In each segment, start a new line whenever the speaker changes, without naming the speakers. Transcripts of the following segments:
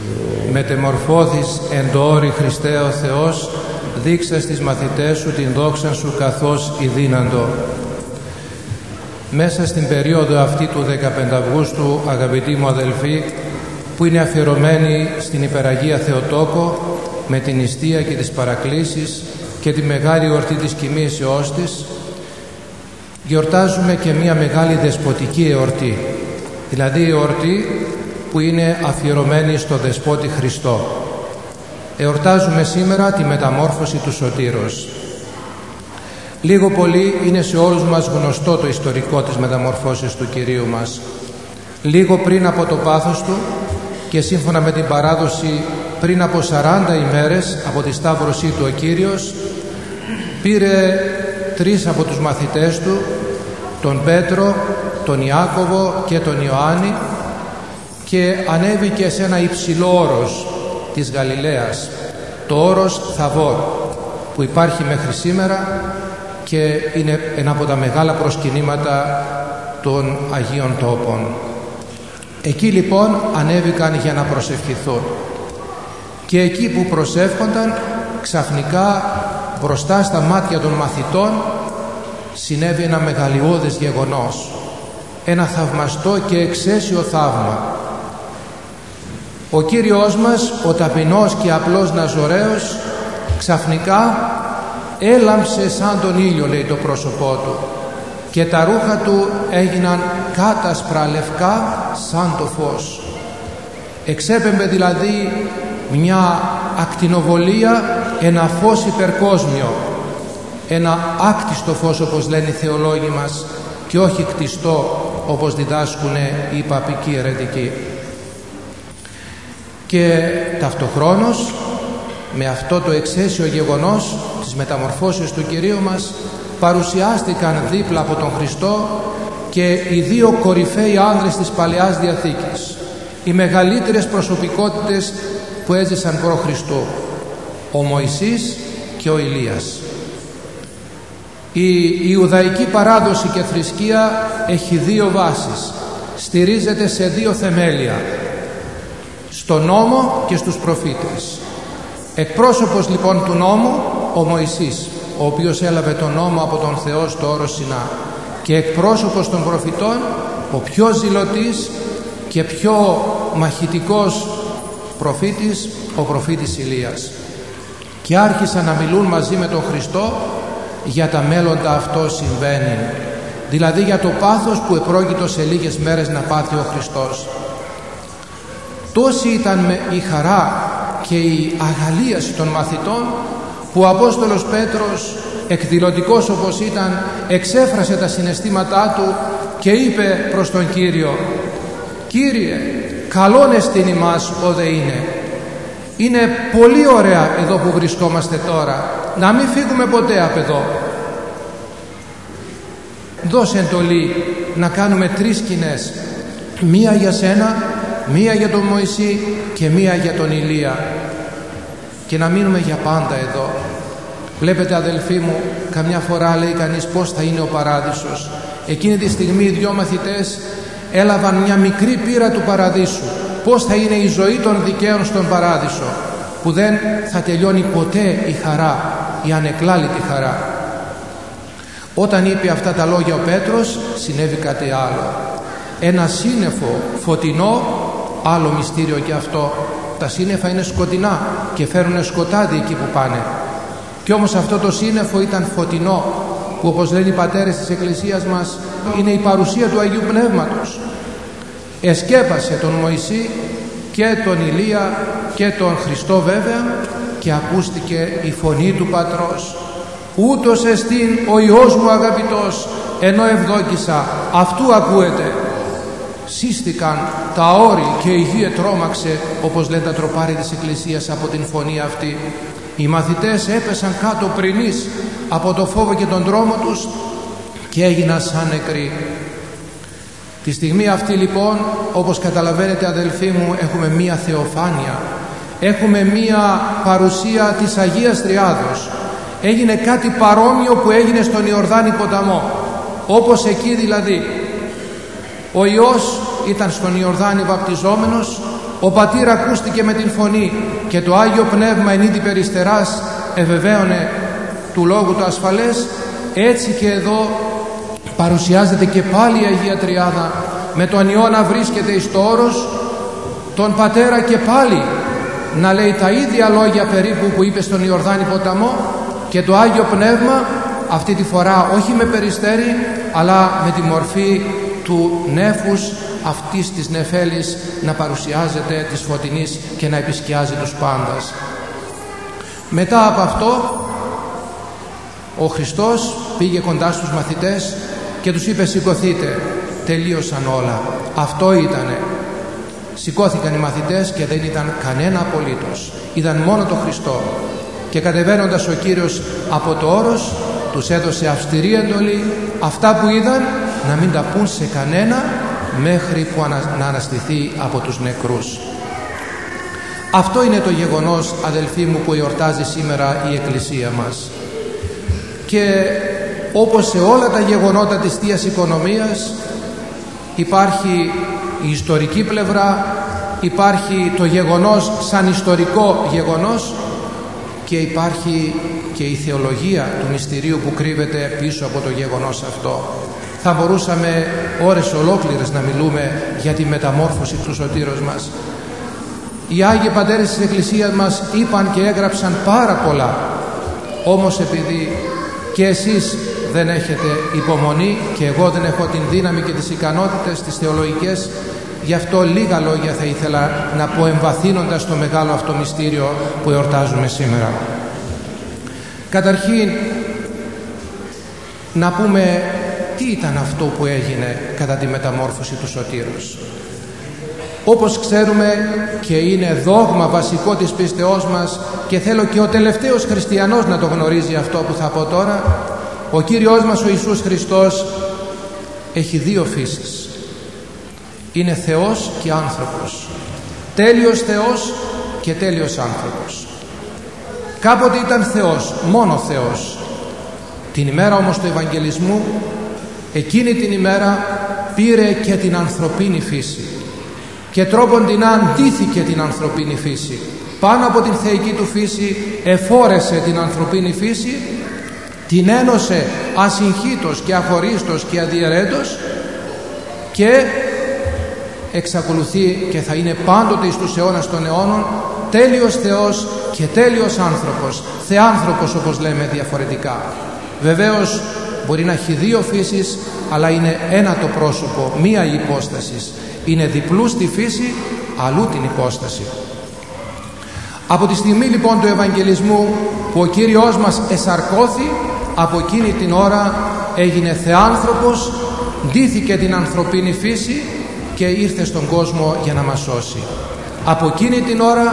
Μετεμορφώθης εν το όρη Χριστέ ο Θεός, δείξα στις μαθητές σου την δόξα σου καθώς ειδύναντο. Μέσα στην περίοδο αυτή του 15 Αυγούστου, αγαπητοί μου αδελφοί, που είναι αφιερωμένη στην Υπεραγία Θεοτόκο, με την νηστεία και τις παρακλήσεις και τη μεγάλη εορτή της κοιμήσεώς της, γιορτάζουμε και μια μεγάλη δεσποτική εορτή, δηλαδή η εορτή που είναι αφιερωμένη στο Δεσπότη Χριστό. Εορτάζουμε σήμερα τη μεταμόρφωση του Σωτήρος. Λίγο πολύ είναι σε όλους μας γνωστό το ιστορικό της μεταμορφώσεως του Κυρίου μας. Λίγο πριν από το πάθος του και σύμφωνα με την παράδοση πριν από 40 ημέρες από τη σταύρωσή του ο Κύριος πήρε 3 από τους μαθητές του, τον Πέτρο, τον Ιάκωβο και τον Ιωάννη, και ανέβηκε σε ένα υψηλό όρος της Γαλιλαίας, το όρος Θαβόρ, που υπάρχει μέχρι σήμερα και είναι ένα από τα μεγάλα προσκυνήματα των Αγίων Τόπων. Εκεί λοιπόν ανέβηκαν για να προσευχηθούν, και εκεί που προσεύχονταν, ξαφνικά μπροστά στα μάτια των μαθητών συνέβη ένα μεγαλειώδες γεγονός, ένα θαυμαστό και εξαίσιο θαύμα. Ο Κύριος μας, ο ταπεινός και απλός Ναζωραίος, ξαφνικά έλαμψε σαν τον ήλιο, λέει, το πρόσωπό του, και τα ρούχα του έγιναν κάτασπρα λευκά σαν το φως. Εξέπεμπε δηλαδή μια ακτινοβολία, ένα φως υπερκόσμιο, ένα άκτιστο φως όπως λένε οι θεολόγοι μας, και όχι κτιστό όπως διδάσκουν οι παπικοί αιρετικοί. Και ταυτοχρόνως με αυτό το εξαίσιο γεγονός της μεταμορφώσεως του Κυρίου μας παρουσιάστηκαν δίπλα από τον Χριστό και οι 2 κορυφαίοι άνδρες της Παλαιάς Διαθήκης, οι μεγαλύτερες προσωπικότητες που έζησαν προ Χριστού, ο Μωυσής και ο Ηλίας. Η Ιουδαϊκή παράδοση και θρησκεία έχει 2 βάσεις, στηρίζεται σε 2 θεμέλια, στο νόμο και στους προφήτες. Εκπρόσωπος λοιπόν του νόμου ο Μωυσής, ο οποίος έλαβε τον νόμο από τον Θεό στο όρος Σινά, και εκπρόσωπος των προφητών ο πιο ζηλωτής και πιο μαχητικός προφήτης, ο προφήτης Ηλίας. Και άρχισαν να μιλούν μαζί με τον Χριστό για τα μέλλοντα αυτό συμβαίνει, δηλαδή για το πάθος που επρόκειτο σε λίγες μέρες να πάθει ο Χριστός. Τόση ήταν η χαρά και η αγαλίαση των μαθητών που ο Απόστολος Πέτρος, εκδηλωτικός όπως ήταν, εξέφρασε τα συναισθήματά του και είπε προς τον Κύριο: «Κύριε, καλόν εστίν ημάς όδε είναι. Είναι πολύ ωραία εδώ που βρισκόμαστε τώρα, να μην φύγουμε ποτέ απ' εδώ. Δώσε εντολή να κάνουμε 3 σκηνές, μία για σένα, μία για τον Μωυσή και μία για τον Ηλία, και να μείνουμε για πάντα εδώ». Βλέπετε αδελφοί μου, καμιά φορά λέει κανείς πώς θα είναι ο παράδεισος. Εκείνη τη στιγμή οι 2 μαθητές έλαβαν μια μικρή πείρα του παραδείσου, πώς θα είναι η ζωή των δικαίων στον παράδεισο, που δεν θα τελειώνει ποτέ η χαρά, η ανεκλάλητη χαρά. Όταν είπε αυτά τα λόγια ο Πέτρος, συνέβη κάτι άλλο. Ένα σύννεφο φωτεινό, άλλο μυστήριο και αυτό. Τα σύννεφα είναι σκοτεινά και φέρουν σκοτάδι εκεί που πάνε. Κι όμως αυτό το σύννεφο ήταν φωτεινό, που όπως λένε οι πατέρες της Εκκλησίας μας είναι η παρουσία του Αγίου Πνεύματος. Εσκέπασε τον Μωυσή και τον Ηλία και τον Χριστό βέβαια, και ακούστηκε η φωνή του Πατρός: «Ούτως εστίν ο Υιός μου αγαπητός, ενώ ευδόκησα, αυτού ακούετε». Σύστηκαν τα όρη και η γη ετρώμαξε, όπως λένε τα τροπάρια της Εκκλησίας, από την φωνή αυτή. Οι μαθητές έπεσαν κάτω πρηνείς από το φόβο και τον τρόμο τους και έγιναν σαν νεκροί. Τη στιγμή αυτή λοιπόν, όπως καταλαβαίνετε αδελφοί μου, έχουμε μία θεοφάνεια, έχουμε μία παρουσία της Αγίας Τριάδος. Έγινε κάτι παρόμοιο που έγινε στον Ιορδάνη ποταμό, όπως εκεί δηλαδή ο Υιός ήταν στον Ιορδάνη βαπτιζόμενος Ο πατήρ ακούστηκε με την φωνή και το Άγιο Πνεύμα εν είδη περιστεράς εβεβαίωνε του λόγου το ασφαλές. Έτσι και εδώ παρουσιάζεται και πάλι η Αγία Τριάδα με τον Υιό να βρίσκεται εις το όρος, τον Πατέρα και πάλι να λέει τα ίδια λόγια περίπου που είπε στον Ιορδάνη ποταμό, και το Άγιο Πνεύμα αυτή τη φορά όχι με περιστέρι αλλά με τη μορφή του νέφους αυτής της νεφέλης να παρουσιάζεται της φωτεινής και να επισκιάζει τους πάντας. Μετά από αυτό ο Χριστός πήγε κοντά στους μαθητές και τους είπε σηκωθείτε, τελείωσαν όλα. Αυτό ήτανε. Σηκώθηκαν οι μαθητές και δεν ήταν κανένα απολύτως, είδαν μόνο τον Χριστό, και κατεβαίνοντας ο Κύριος από το όρος τους έδωσε αυστηρή εντολή αυτά που είδαν να μην τα πούν σε κανένα μέχρι που να αναστηθεί από τους νεκρούς. Αυτό είναι το γεγονός, αδελφοί μου, που εορτάζει σήμερα η Εκκλησία μας. Και όπως σε όλα τα γεγονότα της Θείας Οικονομίας υπάρχει η ιστορική πλευρά, υπάρχει το γεγονός σαν ιστορικό γεγονός και υπάρχει και η θεολογία του μυστηρίου που κρύβεται πίσω από το γεγονός αυτό. Θα μπορούσαμε ώρες ολόκληρες να μιλούμε για τη μεταμόρφωση του σωτήρος μας. Οι Άγιοι Πατέρες της Εκκλησίας μας είπαν και έγραψαν πάρα πολλά, όμως επειδή και εσείς δεν έχετε υπομονή και εγώ δεν έχω την δύναμη και τις ικανότητες τις θεολογικές, γι' αυτό λίγα λόγια θα ήθελα να πω εμβαθύνοντας το μεγάλο αυτό μυστήριο που εορτάζουμε σήμερα. Καταρχήν να πούμε τι ήταν αυτό που έγινε κατά τη μεταμόρφωση του σωτήρος. Όπως ξέρουμε και είναι δόγμα βασικό της πίστεώς μας και θέλω και ο τελευταίος χριστιανός να το γνωρίζει αυτό που θα πω τώρα, ο Κύριος μας ο Ιησούς Χριστός έχει δύο φύσεις. Είναι Θεός και άνθρωπος. Τέλειος Θεός και τέλειος άνθρωπος. Κάποτε ήταν Θεός, μόνο Θεός. Την ημέρα όμως του Ευαγγελισμού, εκείνη την ημέρα πήρε και την ανθρωπίνη φύση και τρόποντινά αντίθηκε την ανθρωπίνη φύση. Πάνω από την θεϊκή του φύση εφόρεσε την ανθρωπίνη φύση, την ένωσε ασυγχύτως και αχωρίστως και αδιαιρέτως και εξακολουθεί και θα είναι πάντοτε εις τους αιώνας των αιώνων τέλειος Θεός και τέλειος άνθρωπος, θεάνθρωπος όπως λέμε διαφορετικά. Βεβαίως μπορεί να έχει δύο φύσεις, αλλά είναι ένα το πρόσωπο, μία η υπόσταση. Είναι διπλού στη φύση, αλλού την υπόσταση. Από τη στιγμή λοιπόν του Ευαγγελισμού που ο Κύριος μας εσαρκώθη, από εκείνη την ώρα έγινε θεάνθρωπος, ντύθηκε την ανθρωπίνη φύση και ήρθε στον κόσμο για να μας σώσει. Από εκείνη την ώρα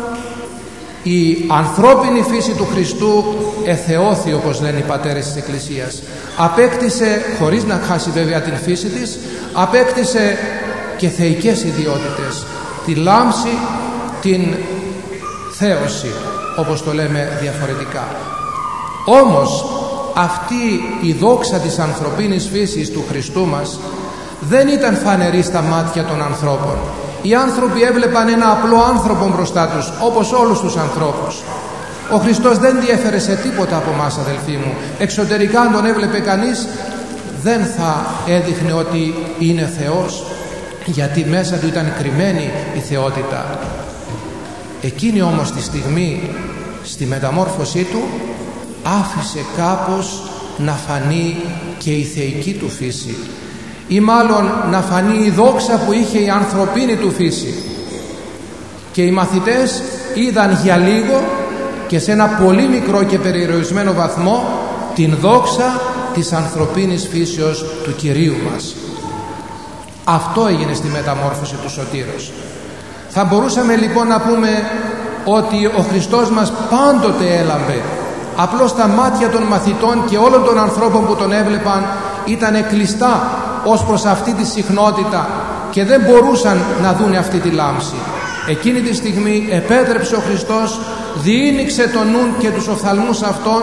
η ανθρώπινη φύση του Χριστού εθεώθη, όπως λένε οι πατέρες της Εκκλησίας. Απέκτησε, χωρίς να χάσει βέβαια την φύση της, απέκτησε και θεϊκές ιδιότητες, τη λάμψη, την θέωση, όπως το λέμε διαφορετικά. Όμως αυτή η δόξα της ανθρωπίνης φύσης του Χριστού μας δεν ήταν φανερή στα μάτια των ανθρώπων. Οι άνθρωποι έβλεπαν ένα απλό άνθρωπο μπροστά τους, όπως όλους τους ανθρώπους. Ο Χριστός δεν διέφερε σε τίποτα από εμάς, αδελφοί μου. Εξωτερικά αν τον έβλεπε κανείς δεν θα έδειχνε ότι είναι Θεός, γιατί μέσα του ήταν κρυμμένη η θεότητα. Εκείνη όμως τη στιγμή, στη μεταμόρφωσή του, άφησε κάπως να φανεί και η θεϊκή του φύση, ή μάλλον να φανεί η δόξα που είχε η ανθρωπίνη του φύση. Και οι μαθητές είδαν για λίγο και σε ένα πολύ μικρό και περιορισμένο βαθμό την δόξα της ανθρωπίνης φύσεως του Κυρίου μας. Αυτό έγινε στη μεταμόρφωση του σωτήρος. Θα μπορούσαμε λοιπόν να πούμε ότι ο Χριστός μας πάντοτε έλαμπε, απλώς τα μάτια των μαθητών και όλων των ανθρώπων που τον έβλεπαν ήταν κλειστά ως προς αυτή τη συχνότητα και δεν μπορούσαν να δούνε αυτή τη λάμψη. Εκείνη τη στιγμή επέτρεψε ο Χριστός, διήνυξε τον νουν και τους οφθαλμούς αυτών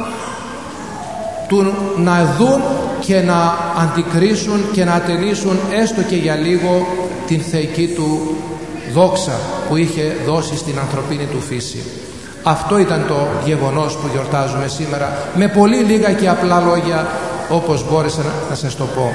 του να δουν και να αντικρίσουν και να ατενίσουν έστω και για λίγο την θεϊκή του δόξα που είχε δώσει στην ανθρωπίνη του φύση. Αυτό ήταν το γεγονός που γιορτάζουμε σήμερα, με πολύ λίγα και απλά λόγια, όπως μπόρεσα να σας το πω.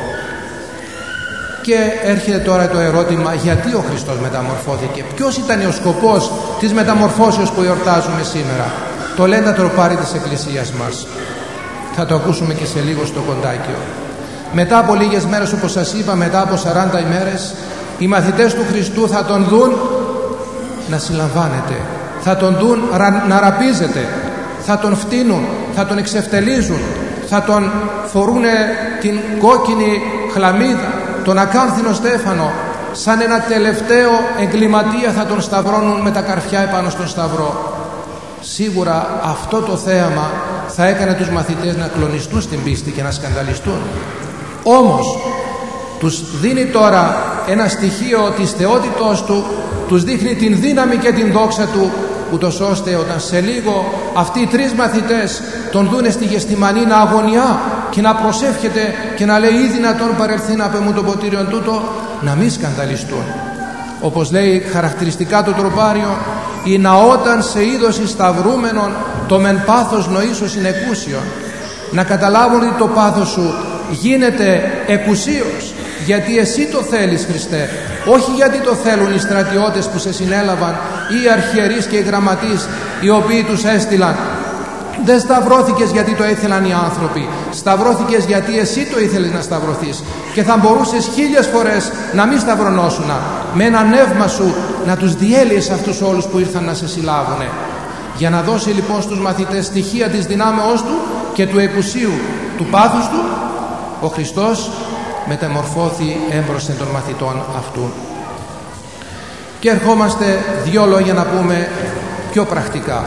Και έρχεται τώρα το ερώτημα, γιατί ο Χριστός μεταμορφώθηκε, ποιος ήταν ο σκοπός της μεταμορφώσεως που γιορτάζουμε σήμερα. Το λένε τα τροπάρη της Εκκλησίας μας. Θα το ακούσουμε και σε λίγο στο κοντάκιο. Μετά από λίγες μέρες, όπως σας είπα, μετά από 40 ημέρες, οι μαθητές του Χριστού θα τον δουν να συλλαμβάνεται, θα τον δουν να ραπίζεται, θα τον φτύνουν, θα τον εξευτελίζουν, θα τον φορούν την κόκκινη χλαμίδα, τον ακάνθινο στέφανο, σαν ένα τελευταίο εγκληματία θα τον σταυρώνουν με τα καρφιά επάνω στον σταυρό. Σίγουρα αυτό το θέαμα θα έκανε τους μαθητές να κλονιστούν στην πίστη και να σκανδαλιστούν. Όμως τους δίνει τώρα ένα στοιχείο της θεότητός του, τους δείχνει την δύναμη και την δόξα του, ούτως ώστε όταν σε λίγο αυτοί οι τρεις μαθητές τον δούνε στη Γεστημανή να αγωνιά και να προσεύχεται και να λέει, ή δυνατόν παρελθεί να μου το ποτήριον τούτο, να μην σκανδαλιστούν. Όπως λέει χαρακτηριστικά το τροπάριο, «Η ναόταν σε είδωση σταυρούμενον, το μεν πάθος νοήσος είναι εκούσιον». Να καταλάβουν ότι το πάθος σου γίνεται εκουσίως, γιατί εσύ το θέλεις, Χριστέ, όχι γιατί το θέλουν οι στρατιώτες που σε συνέλαβαν ή οι αρχιερείς και οι γραμματείς οι οποίοι τους έστειλαν. Δεν σταυρώθηκες γιατί το ήθελαν οι άνθρωποι, σταυρώθηκες γιατί εσύ το ήθελες να σταυρωθείς, και θα μπορούσες 1000 φορές να μην σταυρωνώσουνα, με ένα νεύμα σου να τους διέλυες αυτούς όλους που ήρθαν να σε συλλάβουνε. Για να δώσει λοιπόν στους μαθητές στοιχεία της δυνάμεώς του και του εκουσίου του πάθους του, ο Χριστός μεταμορφώθη έμπροσθεν των μαθητών αυτού. Και ερχόμαστε 2 λόγια να πούμε πιο πρακτικά.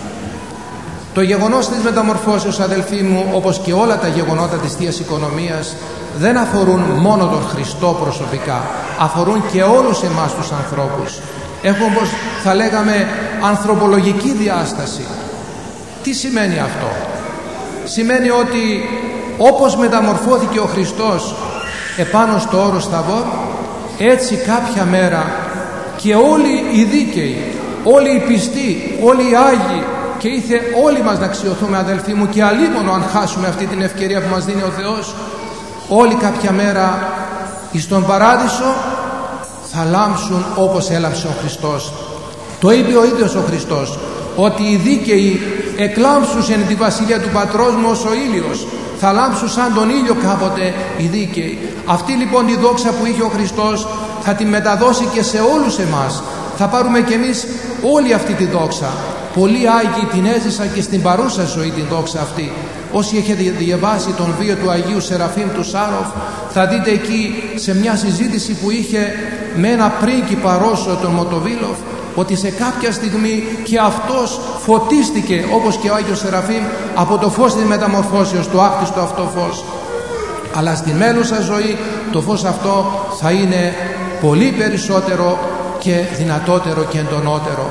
Το γεγονός της μεταμορφώσεως, αδελφοί μου, όπως και όλα τα γεγονότα της Θείας Οικονομίας, δεν αφορούν μόνο τον Χριστό προσωπικά, αφορούν και όλους εμάς τους ανθρώπους. Έχουν, όπως θα λέγαμε, ανθρωπολογική διάσταση. Τι σημαίνει αυτό? Σημαίνει ότι όπως μεταμορφώθηκε ο Χριστός επάνω στο όρος Θαβόρ, έτσι κάποια μέρα και όλοι οι δίκαιοι, όλοι οι πιστοί, όλοι οι Άγιοι, και ήθε όλοι μας να αξιωθούμε, αδελφοί μου, και αλίμονο αν χάσουμε αυτή την ευκαιρία που μας δίνει ο Θεός, όλοι κάποια μέρα εις τον παράδεισο θα λάμψουν όπως έλαμψε ο Χριστός. Το είπε ο ίδιος ο Χριστός, ότι οι δίκαιοι εκλάμψουσαν τη βασιλεία του Πατρός μου ως ο ήλιος, θα λάμψουν σαν τον ήλιο κάποτε οι δίκαιοι. Αυτή λοιπόν τη δόξα που είχε ο Χριστός θα τη μεταδώσει και σε όλους εμάς. Θα πάρουμε κι εμείς όλη αυτή τη δόξα. Πολλοί Άγιοι την έζησαν και στην παρούσα ζωή την δόξα αυτή. Όσοι έχετε διαβάσει τον βίο του Αγίου Σεραφείμ του Σάροφ, θα δείτε εκεί σε μια συζήτηση που είχε με ένα πρίγκιπα Ρώσο, τον Μοτοβίλοφ, ότι σε κάποια στιγμή και αυτός φωτίστηκε όπως και ο Άγιος Σεραφείμ από το φως της μεταμορφώσεως, το άκτιστο αυτό φως. Αλλά στη μέλουσα ζωή το φως αυτό θα είναι πολύ περισσότερο και δυνατότερο και εντονότερο.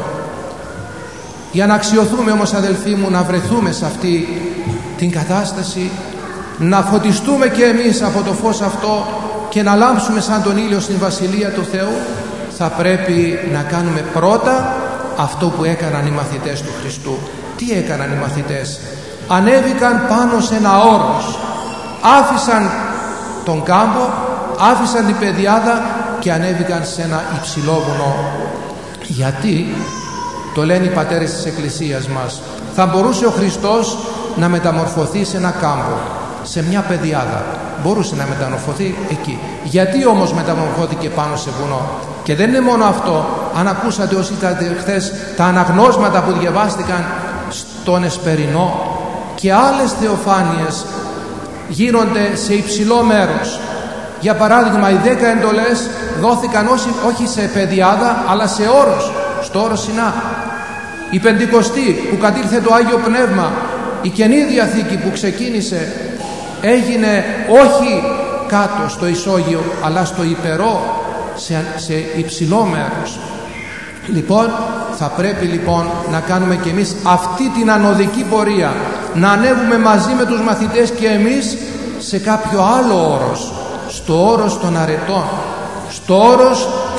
Για να αξιωθούμε όμως, αδελφοί μου, να βρεθούμε σε αυτή την κατάσταση, να φωτιστούμε και εμείς από το φως αυτό και να λάμψουμε σαν τον ήλιο στην Βασιλεία του Θεού, θα πρέπει να κάνουμε πρώτα αυτό που έκαναν οι μαθητές του Χριστού. Τι έκαναν οι μαθητές? Ανέβηκαν πάνω σε ένα όρος, άφησαν τον κάμπο, άφησαν την πεδιάδα και ανέβηκαν σε ένα υψηλό βουνό. Γιατί? Το λένε οι πατέρες της Εκκλησίας μας. Θα μπορούσε ο Χριστός να μεταμορφωθεί σε ένα κάμπο, σε μια πεδιάδα. Μπορούσε να μεταμορφωθεί εκεί. Γιατί όμως μεταμορφώθηκε πάνω σε βουνό? Και δεν είναι μόνο αυτό. Αν ακούσατε όσοι ήταν χθες τα αναγνώσματα που διαβάστηκαν στον Εσπερινό, και άλλες θεοφάνειες γίνονται σε υψηλό μέρος. Για παράδειγμα, οι 10 εντολές δόθηκαν όχι σε πεδιάδα αλλά σε όρος, στο όρος Σινά. Η Πεντηκοστή που κατήλθε το Άγιο Πνεύμα, η Καινή Διαθήκη που ξεκίνησε, έγινε όχι κάτω στο ισόγειο αλλά στο υπερό, σε υψηλό μέρος. Λοιπόν, θα πρέπει λοιπόν να κάνουμε και εμείς αυτή την ανωδική πορεία, να ανέβουμε μαζί με τους μαθητές και εμείς σε κάποιο άλλο όρος, στο όρος των αρετών, στο όρος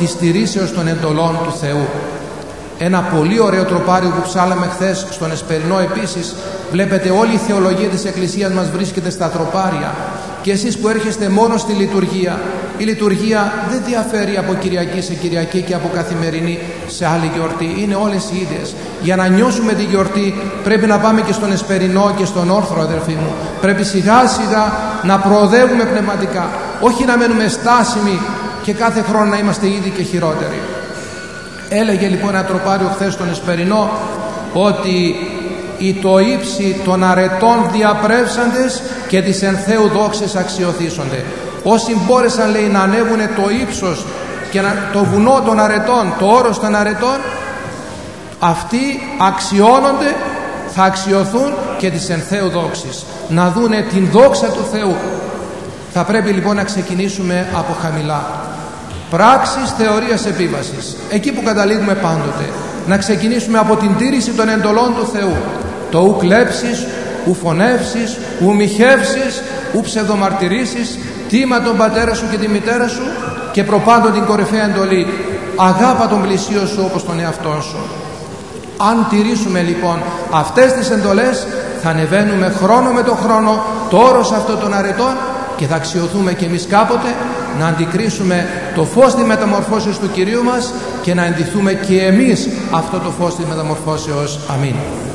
της στηρίσεως των εντολών του Θεού. Ένα πολύ ωραίο τροπάριο που ψάλαμε χθες στον Εσπερινό επίσης. Βλέπετε, όλη η θεολογία της Εκκλησίας μας βρίσκεται στα τροπάρια. Και εσείς που έρχεστε μόνο στη λειτουργία, η λειτουργία δεν διαφέρει από Κυριακή σε Κυριακή και από καθημερινή σε άλλη γιορτή. Είναι όλες οι ίδιες. Για να νιώσουμε τη γιορτή πρέπει να πάμε και στον Εσπερινό και στον όρθρο, αδερφοί μου. Πρέπει σιγά σιγά να προοδεύουμε πνευματικά. Όχι να μένουμε στάσιμοι και κάθε χρόνο να είμαστε ήδη και χειρότεροι. Έλεγε λοιπόν ένα τροπάριο χθες στον Εσπερινό ότι «Οι το ύψη των αρετών διαπρέψαντες και τις εν Θεού δόξες αξιοθήσονται». Όσοι μπόρεσαν, λέει, να ανέβουνε το ύψος και το βουνό των αρετών, το όρος των αρετών, αυτοί αξιώνονται, θα αξιωθούν και τις εν Θεού δόξεις, να δούνε την δόξα του Θεού. Θα πρέπει λοιπόν να ξεκινήσουμε από χαμηλά. Πράξεις θεωρίας επίβασης, εκεί που καταλήγουμε πάντοτε. Να ξεκινήσουμε από την τήρηση των εντολών του Θεού. Το ου κλέψεις, ου φωνεύσεις, ου μοιχεύσεις, ου ψευδομαρτυρήσεις, τίμα τον πατέρα σου και τη μητέρα σου, και προπάντων την κορυφαία εντολή, αγάπα τον πλησίο σου όπως τον εαυτό σου. Αν τηρήσουμε λοιπόν αυτές τις εντολές, θα ανεβαίνουμε χρόνο με το χρόνο το όρος αυτό των αρετών και θα αξιωθούμε κι εμείς κάποτε να αντικρίσουμε το φως της μεταμορφώσεως του Κυρίου μας και να ενδυθούμε και εμείς αυτό το φως της μεταμορφώσεως. Αμήν.